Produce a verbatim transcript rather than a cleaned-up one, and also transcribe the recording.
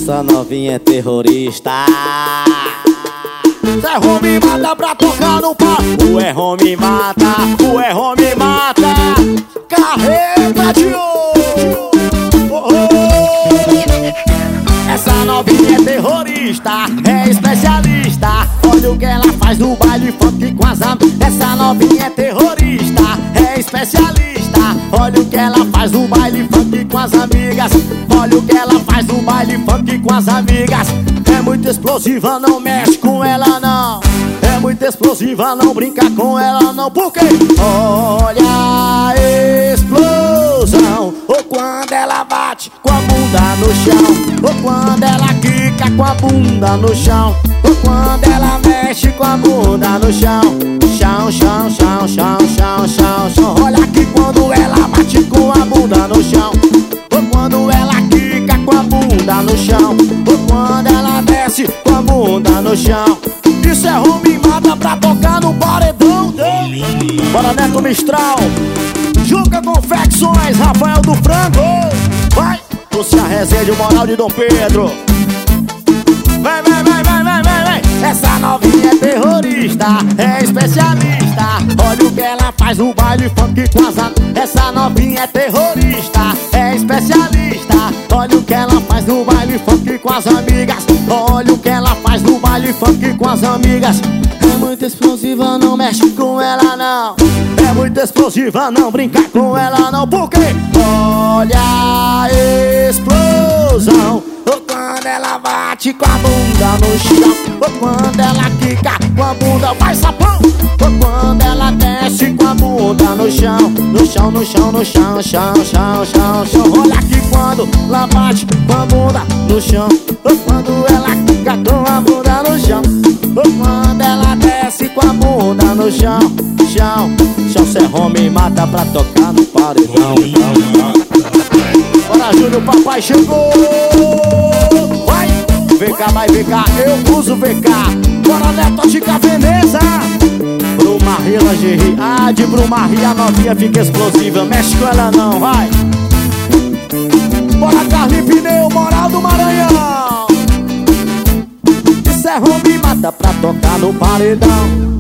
Essa novinha é terrorista. Zé Home mata pra tocar no pau. O é Home mata, o é Home mata. Carreta de ouro. Oh, oh. Essa novinha é terrorista, é especialista. Olha o que ela faz no baile funk com as amigas. Essa novinha é terrorista, é especialista. Olha o que ela faz no baile funk com as amigas. Olha o que ela faz no baile funk com as amigas. É muito explosiva, não mexe com ela não. É muito explosiva, não brinca com ela não. Por quê? Olha a explosão. Ou quando ela bate com a bunda no chão, ou quando ela quica com a bunda no chão, ou quando ela mexe com a bunda no chão. Chão, chão, chão, chão, chão, chão, chão. Olha aqui quando ela bate com a bunda no chão, ou quando ela quica com a bunda no chão, ou quando ela desce com a bunda no chão. Isso é Home mata pra tocar no paredão. Bora Neto Mistral, Juca Confecções, Rafael do Frango. vai! Você a resenha de moral de Dom Pedro. Vem, vem, vem, vem, vem, vem, vem. Essa novinha é terrorista, é especialista. Olha o que ela faz no baile funk com as amigas. Essa novinha é terrorista, é especialista. Olha o que ela faz no baile funk com as amigas. Olha o que ela faz no baile funk com as amigas. É muito explosiva, não mexe com ela não. É muito explosiva, não brinca com ela não. Por quê? Olha a explosão. Ou quando ela bate com a bunda no chão, ou quando ela quica com a bunda, vai sapão. Ou quando ela desce com a bunda no chão, no chão, no chão, no chão, chão, chão, chão, chão. Olha aqui quando ela bate com a bunda no chão, ou quando ela quica com a bunda no chão, ou quando ela desce com a bunda no chão, chão, chão. Zé Home mata pra tocar no paredão. Bora Júnior, papai chegou. Vai! V K, vai V K, eu uso V K. Bora Neto de Veneza. Brumarri, lingerie, ah, de Brumarri a novinha fica explosiva. Mexe com ela não, vai! Bora Carne Pneu, Moral do Maranhão. Isso é Home mata pra tocar no paredão.